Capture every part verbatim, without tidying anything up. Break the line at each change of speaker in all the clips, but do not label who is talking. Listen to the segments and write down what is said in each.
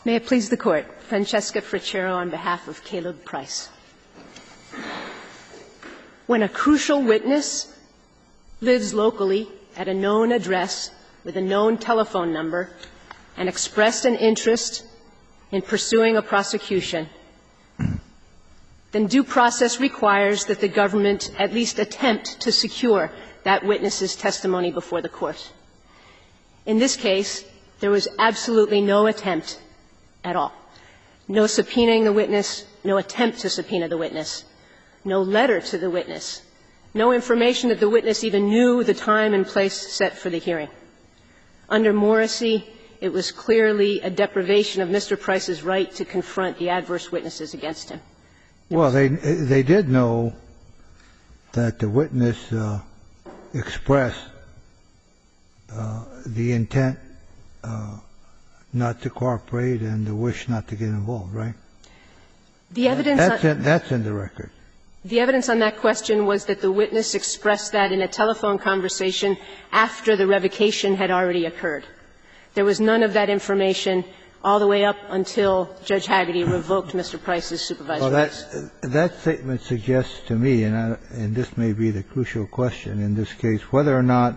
May it please the Court. Francesca Fricero on behalf of Caleb Price. When a crucial witness lives locally at a known address with a known telephone number and expressed an interest in pursuing a prosecution, then due process requires that the government at least attempt to secure that witness's testimony before the court. In this case, there was absolutely no attempt at all. No subpoenaing the witness, no attempt to subpoena the witness, no letter to the witness, no information that the witness even knew the time and place set for the hearing. Under Morrissey, it was clearly a deprivation of Mister Price's right to confront the adverse witnesses against him.
Well, they they did know that the witness uh, expressed uh, the intent uh, not to cooperate and the wish not to get involved, right?
The evidence
that's
on,
in, that's in the record.
The evidence on that question was that the witness expressed that in a telephone conversation after the revocation had already occurred. There was none of that information all the way up until Judge Hagerty revoked Mister Price's supervised
well,
release.
That, that statement suggests to me, and, I, and this may be the crucial question in this case, whether or not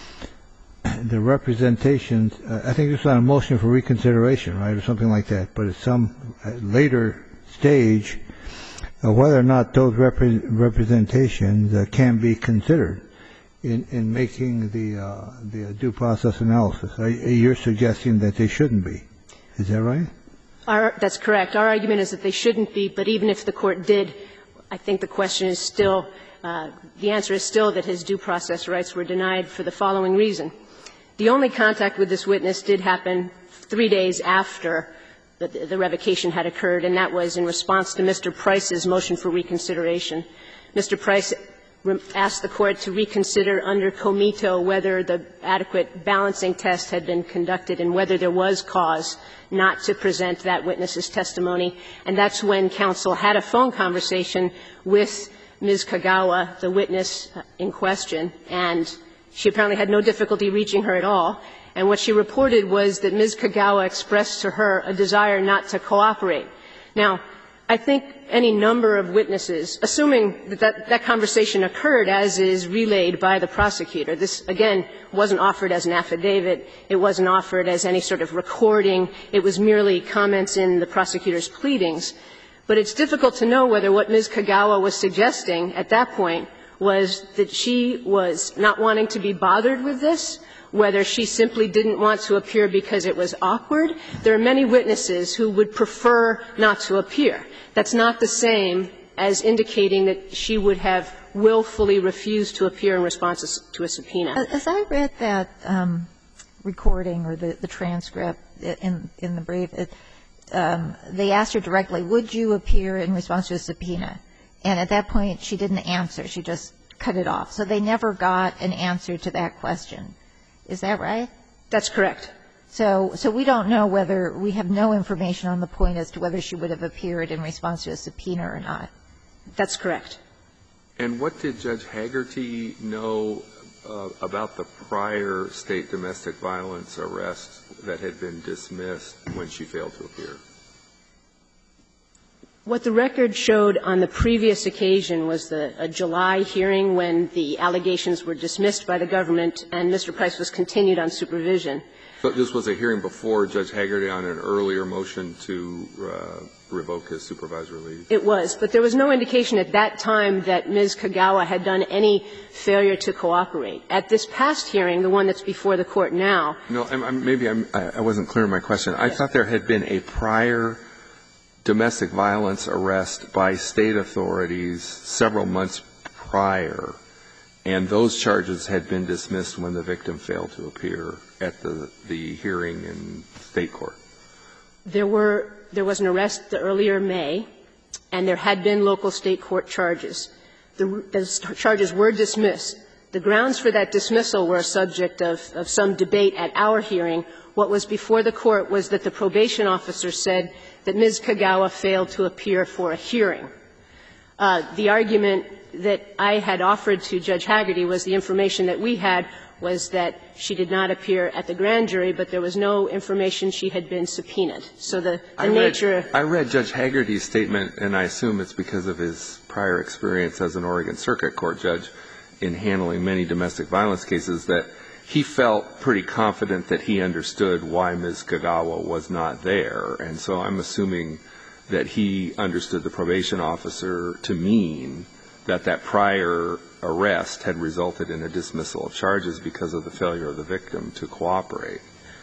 the representations, uh, I think this is on a motion for reconsideration, right, or something like that, but at some later stage, uh, whether or not those repre- representations uh, can be considered in, in making the, uh, the due process analysis. Are, you're suggesting that they shouldn't be. Is that right?
Our, that's correct. Our argument is that they shouldn't be, but even if the Court did, I think the question is still, uh, the answer is still that his due process rights were denied for the following reason. The only contact with this witness did happen three days after the, the revocation had occurred, and that was in response to Mister Price's motion for reconsideration. Mister Price asked the Court to reconsider under Comito whether the adequate balancing test had been conducted and whether there was cause not to present that witness's testimony. And that's when counsel had a phone conversation with Miz Kagawa, the witness in question, and she apparently had no difficulty reaching her at all. And what she reported was that Miz Kagawa expressed to her a desire not to cooperate. Now, I think any number of witnesses, assuming that, that that conversation occurred as is relayed by the prosecutor, this, again, wasn't offered as an affidavit, it wasn't offered as any sort of recording, it was merely comments in the prosecutor's pleadings. But it's difficult to know whether what Miz Kagawa was suggesting at that point was that she was not wanting to be bothered with this, whether she simply didn't want to appear because it was awkward. There are many witnesses who would prefer not to appear. That's not the same as indicating that she would have willfully refused to appear in response to a subpoena.
As I read that um, recording or the, the transcript in, in the brief, it, um, they asked her directly, would you appear in response to a subpoena? And at that point, she didn't answer. She just cut it off. So they never got an answer to that question. Is that right?
That's correct.
So, so we don't know whether we have no information on the point as to whether she would have appeared in response to a subpoena or not.
That's correct.
And what did Judge Hagerty know uh, about the prior state domestic violence arrest that had been dismissed when she failed to appear?
What the record showed on the previous occasion was the a July hearing when the allegations were dismissed by the government and Mister Price was continued on supervision.
So this was a hearing before Judge Hagerty on an earlier motion to uh, revoke his supervised release? It
was, but there was no indication at that time that Miz Kagawa had done any failure to cooperate. At this past hearing, the one that's before the Court now.
No, I'm, I'm, maybe I'm, I wasn't clear in my question. I thought there had been a prior domestic violence arrest by state authorities several months prior, and those charges had been dismissed when the victim failed to appear at the, the hearing in state court.
There were there was an arrest the earlier May, and there had been local state court charges. The, the charges were dismissed. The grounds for that dismissal were a subject of, of some debate at our hearing. What was before the Court was that the probation officer said that Miz Kagawa failed to appear for a hearing. Uh, the argument that I had offered to Judge Hagerty was the information that we had was that she did not appear at the grand jury, but there was no information she had been subpoenaed. So the, the
I
nature
read, I read Judge Haggerty's statement, and I assume it's because of his prior experience as an Oregon Circuit Court judge in handling many domestic violence cases, that he felt pretty confident that he understood why Miz Kagawa was not there. And so I'm assuming that he understood the probation officer to mean that that prior arrest had resulted in a dismissal of charges because of the failure of the victim to cooperate.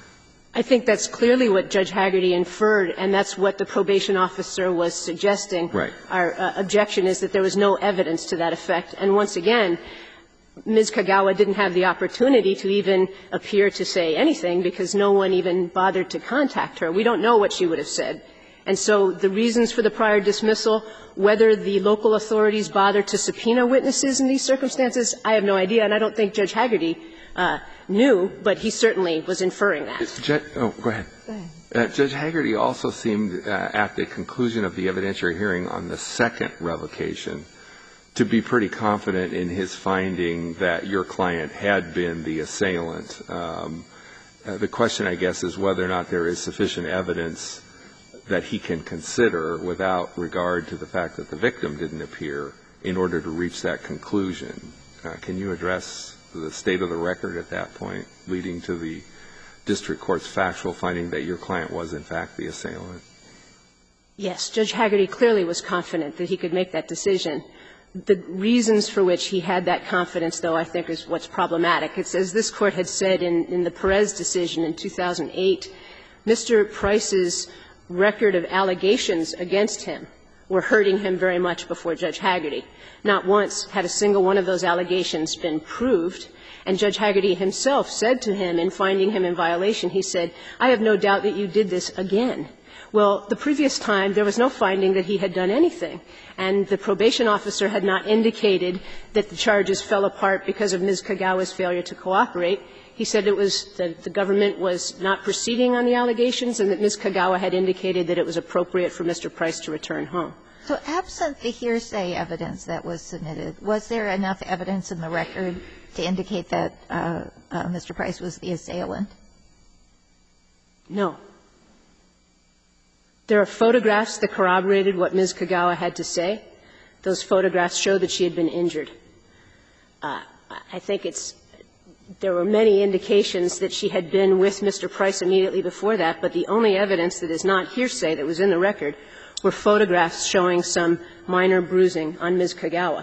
I think that's clearly what Judge Haggerty inferred, and that's what the probation officer was suggesting.
Right.
Our uh, objection is that there was no evidence to that effect. And once again, Miz Kagawa didn't have the opportunity to even appear to say anything because no one even bothered to contact her. We don't know what she would have said. And so the reasons for the prior dismissal, whether the local authorities bothered to subpoena witnesses in these circumstances, I have no idea, and I don't think Judge Haggerty uh, knew, but he certainly was inferring that.
Judge, oh, go ahead.
Go ahead.
Uh, Judge Haggerty also seemed, uh, at the conclusion of the evidentiary hearing on the second revocation, to be pretty confident in his finding that your client had been the assailant. Um, uh, the question, I guess, is whether or not there is sufficient evidence that he can consider without regard to the fact that the victim didn't appear in order to reach that conclusion. Uh, can you address the state of the record at that point, leading to the district court's factual finding that your client was, in fact, the assailant?
Yes. Judge Haggerty clearly was confident that he could make that decision. The reasons for which he had that confidence, though, I think is what's problematic. It's as this Court had said in, in the Perez decision in two thousand eight, Mister Price's record of allegations against him were hurting him very much before Judge Haggerty. Not once had a single one of those allegations been proved, and Judge Haggerty himself said to him in finding him in violation, he said, I have no doubt that you did this again. Well, the previous time, there was no finding that he had done anything, and the probation officer had not indicated that the charges fell apart because of Miz Kagawa's failure to cooperate. He said it was that the government was not proceeding on the allegations and that Miz Kagawa had indicated that it was appropriate for Mister Price to return home.
So absent the hearsay evidence that was submitted, was there enough evidence in the record to indicate that uh, uh, Mister Price was the assailant?
No. There are photographs that corroborated what Miz Kagawa had to say. Those photographs show that she had been injured. Uh, I think it's there were many indications that she had been with Mister Price immediately before that, but the only evidence that is not hearsay that was in the record were photographs showing some minor bruising on Miz Kagawa.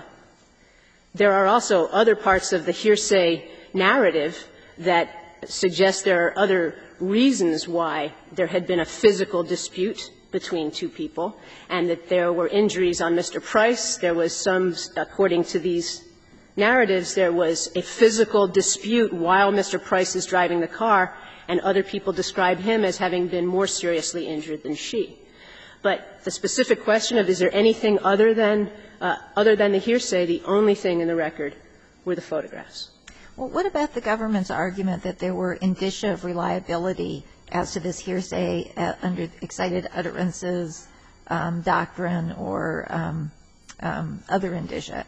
There are also other parts of the hearsay narrative that suggest there are other reasons why there had been a physical dispute between two people, and that there were injuries on Mister Price. There was some, according to these narratives, there was a physical dispute while Mister Price is driving the car, and other people describe him as having been more seriously injured than she. But the specific question of is there anything other than, uh, other than the hearsay, the only thing in the record were the photographs.
Well, what about the government's argument that there were indicia of reliability as to this hearsay uh, under excited utterances um, doctrine or um, um, other indicia?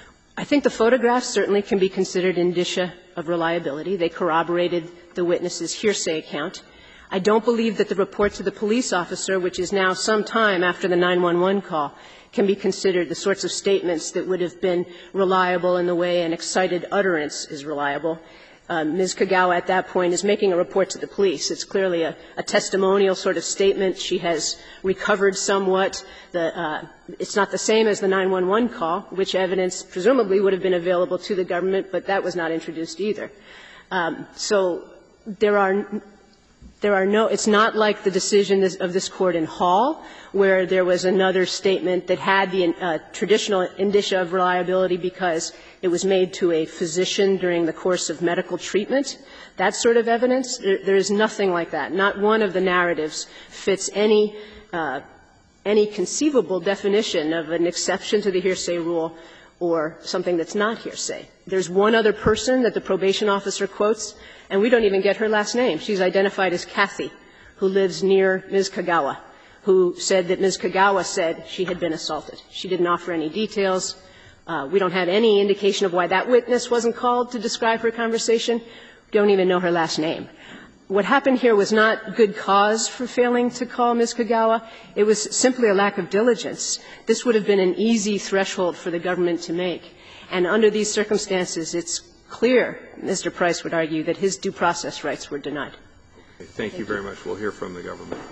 I think the photographs certainly can be considered indicia of reliability. They corroborated the witness's hearsay account. I don't believe that the report to the police officer, which is now some time after the nine one one call, can be considered the sorts of statements that would have been reliable in the way an excited utterance is reliable. Um, Miz Kagawa at that point is making a report to the police. It's clearly a, a testimonial sort of statement. She has recovered somewhat. The, uh, it's not the same as the nine one one call, which evidence presumably would have been available to the government, but that was not introduced either. Um, so there are There are no – it's not like the decision of this Court in Hall, where there was another statement that had the uh, traditional indicia of reliability because it was made to a physician during the course of medical treatment. That sort of evidence, there, there is nothing like that. Not one of the narratives fits any uh, any conceivable definition of an exception to the hearsay rule or something that's not hearsay. There's one other person that the probation officer quotes, and we don't even get her last name. She's identified as Kathy, who lives near Miz Kagawa, who said that Miz Kagawa said she had been assaulted. She didn't offer any details. Uh, we don't have any indication of why that witness wasn't called to describe her conversation. We don't even know her last name. What happened here was not good cause for failing to call Miz Kagawa. It was simply a lack of diligence. This would have been an easy threshold for the government to make. And under these circumstances, it's clear, Mister Price would argue, that his due process rights were denied.
Thank, Thank you very much. We'll hear from the government.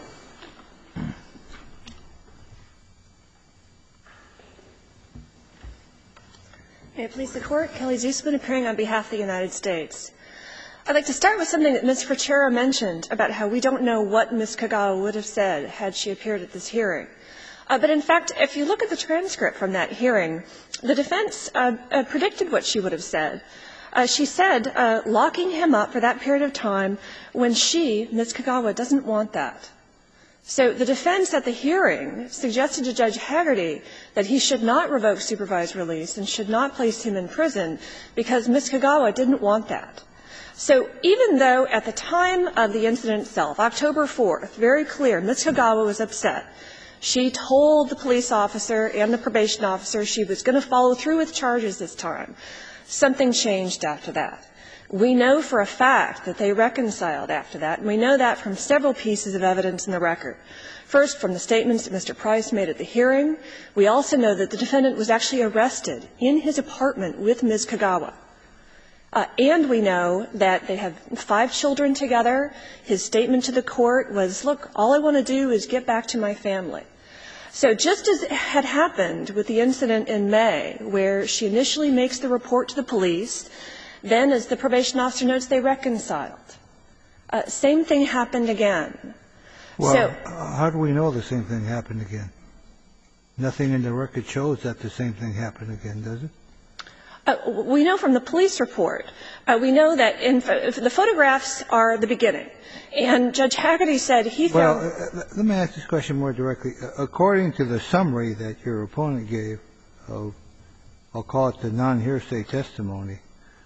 May it please the Court. Kelly Zusman appearing on behalf of the United States. I'd like to start with something that Miz Frachera mentioned about how we don't know what Miz Kagawa would have said had she appeared at this hearing. Uh, but in fact, if you look at the transcript from that hearing, the defense uh, uh, predicted what she would have said. Uh, she said, uh, locking him up for that period of time when she, Miz Kagawa, doesn't want that. So the defense at the hearing suggested to Judge Haggerty that he should not revoke supervised release and should not place him in prison because Miz Kagawa didn't want that. So even though at the time of the incident itself, October fourth, very clear, Miz Kagawa was upset. She told the police officer and the probation officer she was going to follow through with charges this time. Something changed after that. We know for a fact that they reconciled after that, and we know that from several pieces of evidence in the record. First, from the statements that Mister Price made at the hearing, we also know that the defendant was actually arrested in his apartment with Miz Kagawa. Uh, and we know that they have five children together. His statement to the court was, look, all I want to do is get back to my family. So just as it had happened with the incident in May, where she initially makes the report to the police, then, as the probation officer notes, they reconciled. Uh, same thing happened again.
Well,
so,
uh, how do we know the same thing happened again? Nothing in the record shows that the same thing happened again, does it?
Uh, we know from the police report. Uh, we know that in, the photographs are the beginning. And Judge Haggerty said he found.
Well, uh, let me ask this question more directly. Uh, according to the summary that your opponent gave of, I'll call it the non-hearsay testimony,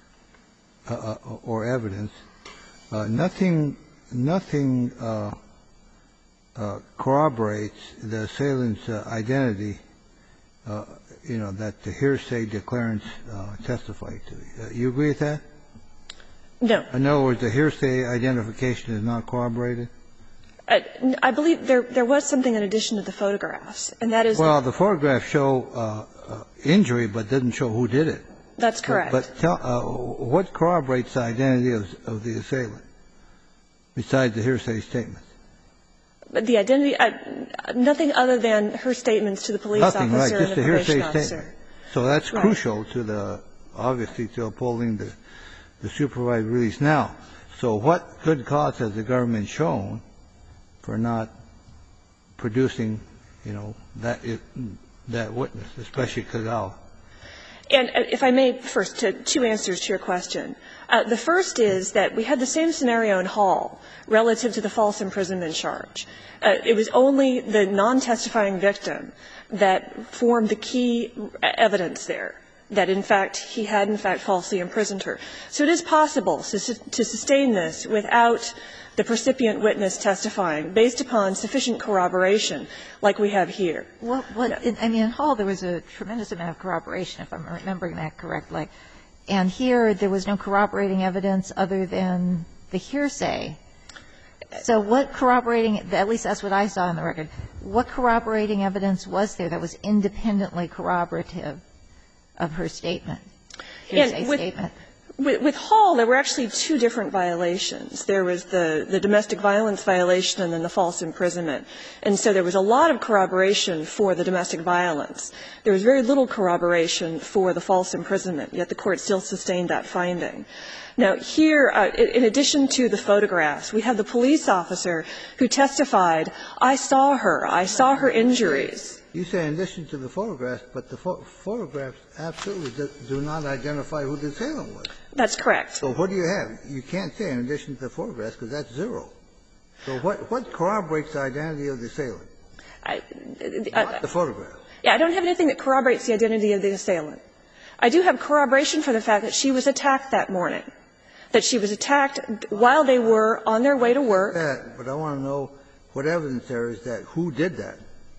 Uh, uh, or evidence, uh, nothing, nothing uh, uh, corroborates the assailant's uh, identity, uh, you know, that the hearsay declarants uh, testified to. Uh, you agree with that?
No.
In other words, the hearsay identification is not corroborated?
Uh, I believe there, there was something in addition to the photographs, and that is.
Well, the photographs show uh, uh, injury, but doesn't show who did it.
That's correct.
But, but tell, uh, what corroborates the identity of, of the assailant, besides the hearsay statements?
But the identity, uh, nothing other than her statements to the police
Nothing,
officer
right, just
and the
a hearsay
probation officer.
statement. So that's
Right.
crucial to the, obviously, to upholding the, the supervised release. Now, so what good cause has the government shown for not producing, you know, that, that witness, especially Kagawa?
And if I may, first, to two answers to your question. Uh, the first is that we had the same scenario in Hall relative to the false imprisonment charge. Uh, it was only the non-testifying victim that formed the key evidence there, that in fact he had in fact falsely imprisoned her. So it is possible to, to sustain this without the percipient witness testifying based upon sufficient corroboration like we have here.
What, what, I mean, in Hall there was a tremendous amount of corroboration, if I'm remembering that correctly. And here there was no corroborating evidence other than the hearsay. So what corroborating, at least that's what I saw in the record, what corroborating evidence was there that was independently corroborative of her statement, hearsay
with,
statement?
With, with Hall, there were actually two different violations. There was the, the domestic violence violation and then the false imprisonment. And so there was a lot of corroboration for the domestic violence. There was very little corroboration for the false imprisonment, yet the Court still sustained that finding. Now, here, uh, in addition to the photographs, we have the police officer who testified, I saw her, I saw her injuries.
You say in addition to the photographs, but the pho- photographs absolutely do, do not identify who the assailant was.
That's correct.
So what do you have? You can't say in addition to the photographs because that's zero. So what, what corroborates the identity of the assailant?
I, I,
Not the photograph.
Yeah, I don't have anything that corroborates the identity of the assailant. I do have corroboration for the fact that she was attacked that morning, that she was attacked while they were on their way to work.
That, but I want to know what evidence there is that who did that.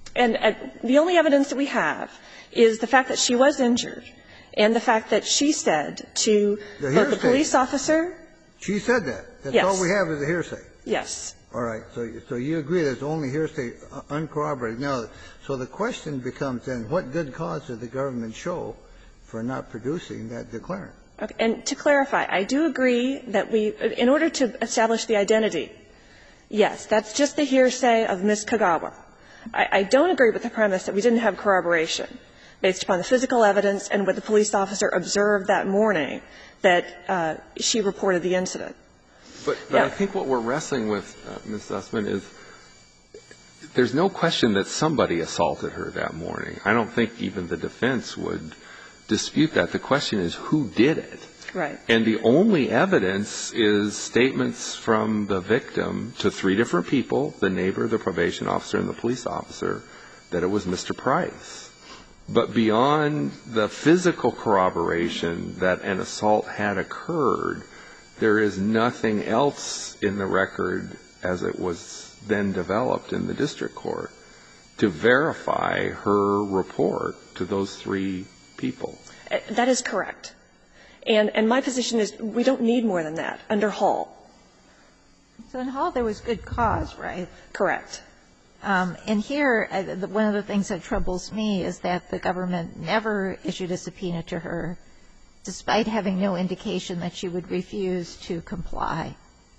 And uh, the only evidence that we have is the fact that she was injured and the fact that she said to
The
both the
hearsay.
police officer.
She said that. That's
Yes.
all we have is a hearsay.
Yes.
All right. So, so you agree there's only hearsay, uh, uncorroborated. Now, so the question becomes then, what good cause did the government show for not producing that declarant?
Okay. And to clarify, I do agree that we, in order to establish the identity, yes, that's just the hearsay of Miz Kagawa. I, I don't agree with the premise that we didn't have corroboration based upon the physical evidence and what the police officer observed that morning that uh, she reported the incident.
But, but
Yeah.
I think what we're wrestling with, uh, Miz Sussman, is there's no question that somebody assaulted her that morning. I don't think even the defense would dispute that. The question is who did it.
Right.
And the only evidence is statements from the victim to three different people, the neighbor, the probation officer, and the police officer, that it was Mister Price. But beyond the physical corroboration that an assault had occurred, there is nothing else in the record as it was then developed in the district court to verify her report to those three people.
That is correct. And, and my position is we don't need more than that under Hall.
So in Hall, there was good cause, right?
Correct.
Um, and here, uh, the, one of the things that troubles me is that the government never issued a subpoena to her, despite having no indication that she would refuse to comply.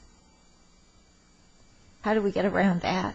How do we get around that?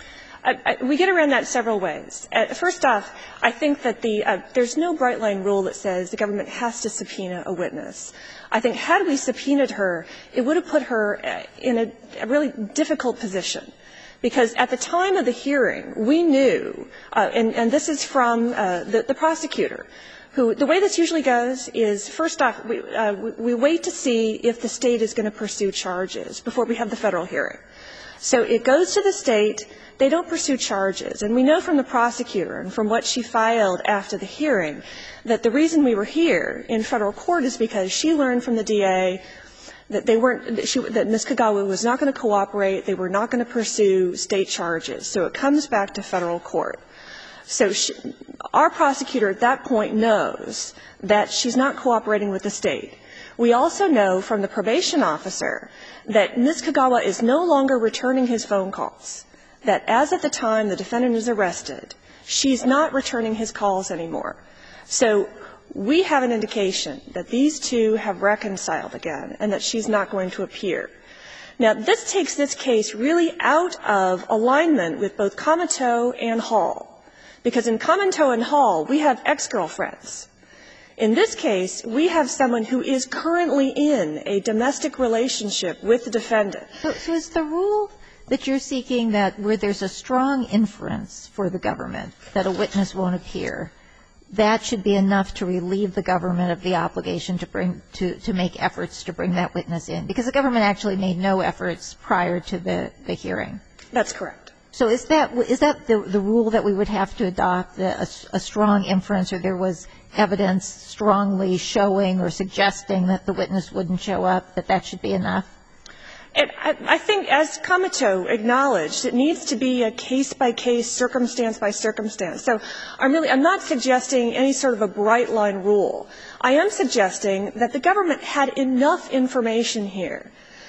I, I, we get around that several ways. Uh, first off, I think that the uh, there's no bright line rule that says the government has to subpoena a witness. I think had we subpoenaed her, it would have put her in a, a really difficult position. Because at the time of the hearing, we knew, uh, and, and this is from uh, the, the prosecutor, who the way this usually goes is, first off, we, uh, we, we wait to see if the state is going to pursue charges before we have the federal hearing. So it goes to the state. They don't pursue charges. And we know from the prosecutor and from what she filed after the hearing that the reason we were here in federal court is because she learned from the D A that they weren't, that, she, that Miz Kagawa was not going to cooperate, they were not going to pursue state charges. So it comes back to federal court. So she, our prosecutor at that point knows that she's not cooperating with the state. We also know from the probation officer that Miz Kagawa is no longer returning his phone calls, that as at the time the defendant is arrested, she's not returning his calls anymore. So we have an indication that these two have reconciled again and that she's not going to appear. Now, this takes this case really out of alignment with both Cometeau and Hall, because in Cometeau and Hall, we have ex-girlfriends. In this case, we have someone who is currently in a domestic relationship with the defendant.
So, so is the rule that you're seeking that where there's a strong inference for the government that a witness won't appear, that should be enough to relieve the government of the obligation to bring to, to make efforts to bring that witness in? Because the government actually made no efforts prior to the, the hearing.
That's correct.
So is that is that the, the rule that we would have to adopt, a, a strong inference, or there was evidence strongly showing or suggesting that the witness wouldn't show up, that that should be enough?
And I, I think, as Cometeau acknowledged, it needs to be a case-by-case, circumstance-by-circumstance. So I'm really, I'm not suggesting any sort of a bright-line rule. I am suggesting that the government had enough information here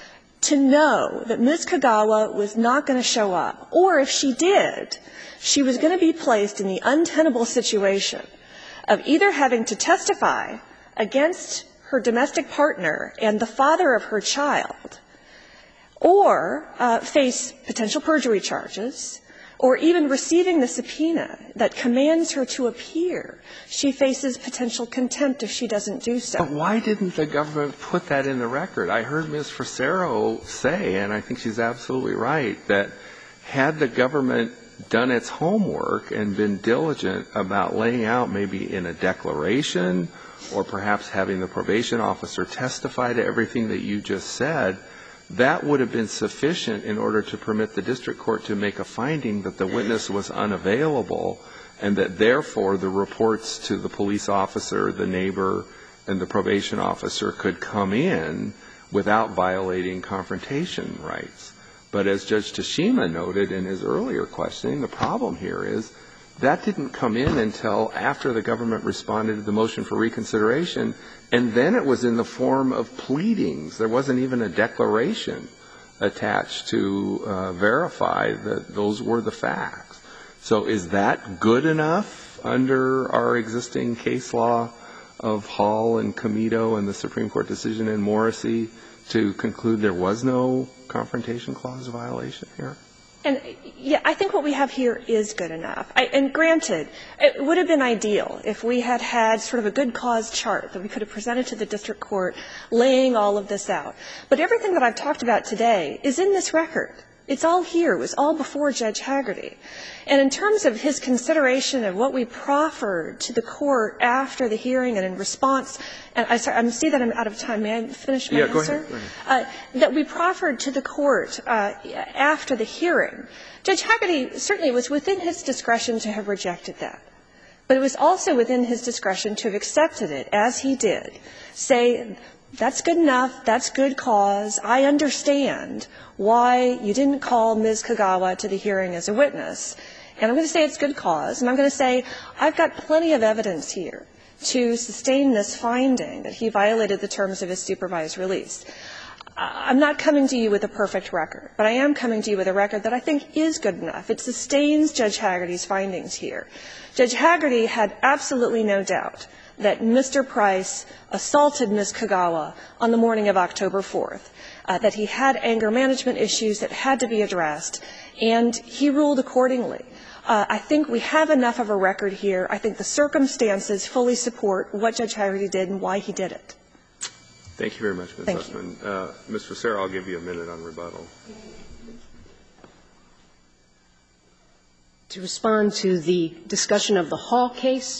to know that Miz Kagawa was not going to show up, or if she did, she was going to be placed in the untenable situation of either having to testify against her domestic partner and the father of her child, or uh, face potential perjury charges, or even receiving the subpoena that commands her to appear. She faces potential contempt if she doesn't do so.
But why didn't the government put that in the record? I heard Miz Frasero say, and I think she's absolutely right, that had the government done its homework and been diligent about laying out maybe in a declaration or perhaps having the probation officer testify to everything that you just said, that would have been sufficient in order to permit the district court to make a finding that the witness was unavailable and that therefore the reports to the police officer, the neighbor, and the probation officer could come in without violating confrontation rights. But as Judge Tashima noted in his earlier questioning, the problem here is that didn't come in until after the government responded to the motion for reconsideration, and then it was in the form of pleadings. There wasn't even a declaration attached to uh, verify that those were the facts. So is that good enough under our existing case law of Hall and Comito and the Supreme Court decision in Morrissey to conclude there was no Confrontation Clause violation here?
And, yeah, I think what we have here is good enough. I, and granted, it would have been ideal if we had had sort of a good cause chart that we could have presented to the district court laying all of this out. But everything that I've talked about today is in this record. It's all here. It was all before Judge Hagerty. And in terms of his consideration of what we proffered to the court after the hearing and in response, and I, sorry, I see that I'm out of time. May I finish my
yeah,
answer?
Go ahead. Go ahead.
Uh, that we proffered to the court uh, after the hearing. Judge Hagerty certainly was within his discretion to have rejected that. But it was also within his discretion to have accepted it, as he did, say, that's good enough, that's good cause, I understand why you didn't call Miz Kagawa to the hearing as a witness. And I'm going to say it's good cause, and I'm going to say I've got plenty of evidence here to sustain this finding that he violated the terms of his supervised release. I'm not coming to you with a perfect record, but I am coming to you with a record that I think is good enough. It sustains Judge Hagerty's findings here. Judge Hagerty had absolutely no doubt that Mister Price assaulted Miz Kagawa on the morning of October fourth, uh, that he had anger management issues that had to be addressed, and he ruled accordingly. Uh, I think we have enough of a record here. I think the circumstances fully support what Judge Hagerty did and why he did it.
Thank you very much, Miz Sussman. Uh, Mister Serra, I'll give you a minute on rebuttal.
To respond to the discussion of the Hall case,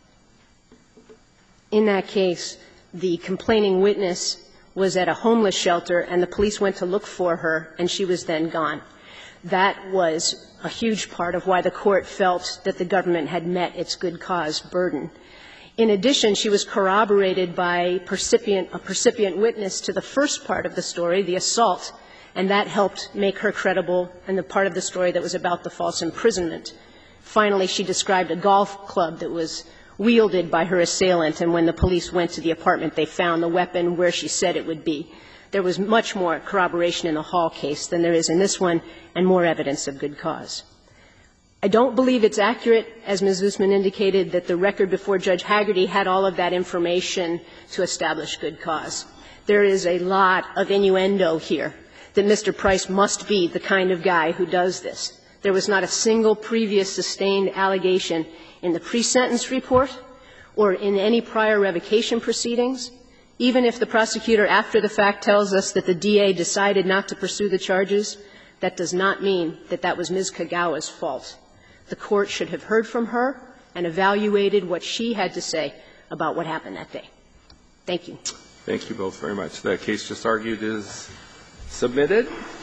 in that case, the complaining witness was at a homeless shelter and the police went to look for her and she was then gone. That was a huge part of why the court felt that the government had met its good cause burden. In addition, she was corroborated by percipient, a percipient witness to the first part of the story, the assault, and that helped make her credible in the part of the story that was about the false imprisonment. Finally, she described a golf club that was wielded by her assailant, and when the police went to the apartment, they found the weapon where she said it would be. There was much more corroboration in the Hall case than there is in this one, and more evidence of good cause. I don't believe it's accurate, as Miz Usman indicated, that the record before Judge Hagerty had all of that information to establish good cause. There is a lot of innuendo here that Mister Price must be the kind of guy who does this. There was not a single previous sustained allegation in the pre-sentence report or in any prior revocation proceedings. Even if the prosecutor after the fact tells us that the D A decided not to pursue the charges, that does not mean that that was Miz Kagawa's fault. The court should have heard from her and evaluated what she had to say about what happened that day. Thank you.
Thank you both very much. The case just argued is submitted.